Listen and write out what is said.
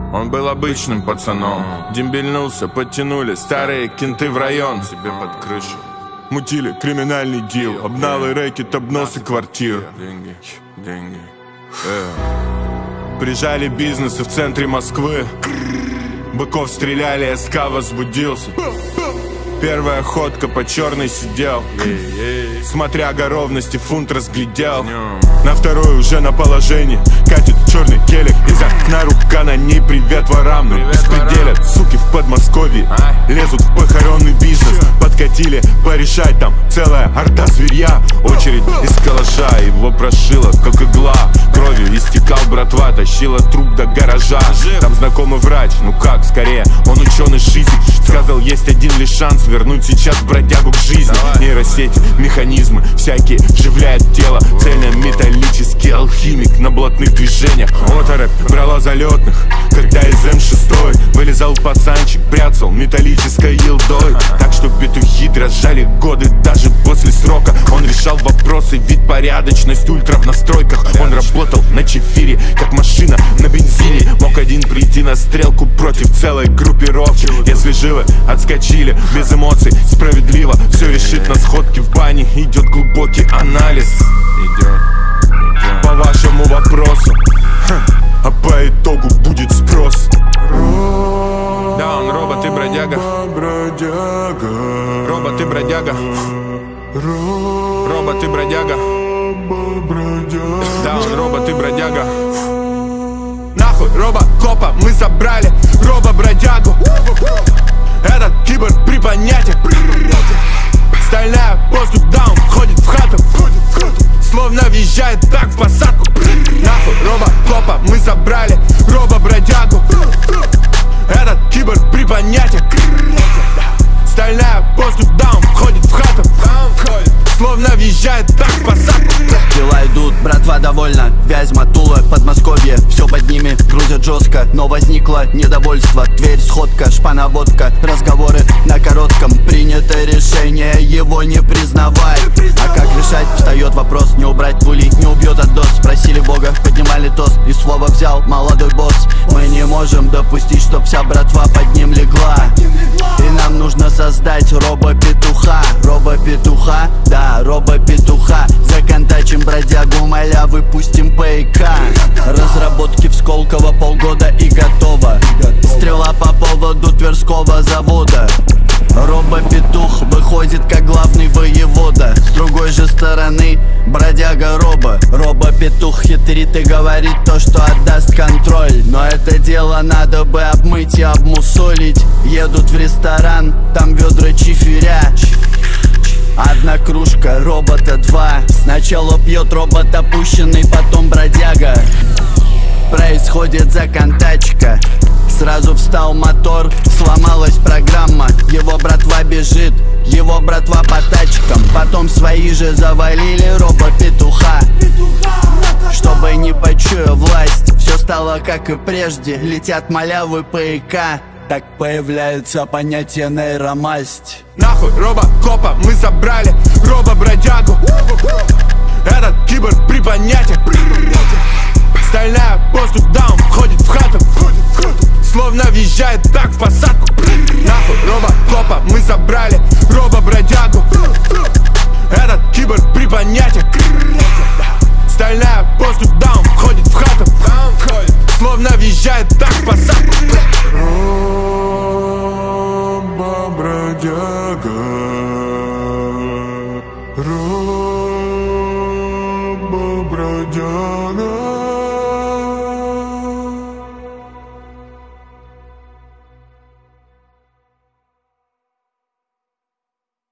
Он был обычным пацаном, дембельнулся, подтянули старые кенты в район себе под крышу. Мутили криминальный дил, обналы, рэкет, обносы квартир. Деньги. Прижали бизнесы в центре Москвы. Быков стреляли, СК возбудился. Первая ходка по черной сидел. Смотря ровности фунт разглядел. На второй уже на положении катит черный келик. Из окна рука на ней, привет ворам. Но беспределят, суки в Подмосковье. Лезут в похоронный бизнес. Подкатили порешать, там целая орда зверья. Очередь из калаша, его прошила как игла. Кровью истекал братва, тащила труп до гаража. Там знакомый врач, ну как, скорее, он ученый шизик. Сказал, есть один лишь шанс вернуть сейчас бродягу к жизни. Нейросети, механизмы всякие вживляют тело. Цельно-металлический алхимик на блатных движениях. Оторопь брала залетных, когда из М6 вылезал пацанчик, бряцал металлической елдой. Так что петухи дрожали годы даже после срока. Он решал вопросы, вид, порядочность, ультра в настройках. Он работал на чефире, как машина на бензине. Мог один прийти на стрелку против целой группировки. Если живы, отскочили, без эмоций, справедливо. Все решит на сходке в бане, идет глубокий анализ. По вашему вопросу, а по итогу будет спрос. Да, он робот и бродяга. Робот и бродяга. Робот и бродяга. Да, он робот и бродяга. Нахуй робокопа мы забрали робо-бродягу. Этот киборг при понятии. Стальная поступ даун входит в хату. Словно въезжает так в посадку. Нахуй робокопа мы забрали робо-бродягу. Этот киборг при понятии. Стальная поступ даун входит в хату. Словно въезжает так в посадку. Дела идут, братва довольна. Вязьма, Тула, Подмосковье. Все под ними грузят жестко. Но возникло недовольство. Тверь, сходка, шпана, водка. Разговоры на коротком. Принято решение, его не признавай. А как решать? Встает вопрос. Не убрать пули, не убьет от доз. Спросили Бога, поднимали тост. И слово взял молодой босс. Мы не можем допустить, чтоб вся братва под ним легла. И нам нужно создать робо-петуха. Робо-петуха, да, робо-петуха. Законтачим бродягу, моля, выпустим ПК. Разработки в Сколково полгода и готово. Стрела по поводу Тверского завода. Робо-петух выходит как главный воевода. С другой же стороны бродяга робо. Робо-петух хитрит и говорит то, что отдаст контроль. Но это дело надо бы обмыть и обмусолить. Едут в ресторан, там ведра чифиря. Одна кружка, робота два. Сначала пьет робот опущенный, потом бродяга. Происходит законтачка. Сразу встал мотор, сломалась программа. Его братва бежит, его братва по тачкам. Потом свои же завалили робо-петуха. Чтобы не почуя власть, все стало как и прежде. Летят малявы ПК. Так появляется понятие нейромасть. Нахуй робокопа мы забрали робо-бродягу. Этот киборг при понятии. Стальная поступ даун входит в хату. Словно въезжает так в посадку. Нахуй робокопа мы забрали робо-бродягу. Этот киборг при понятии. Стальная поступ даун входит в хату. Словно въезжает так в посадку. Робо-бродяга. Робо-бродяга.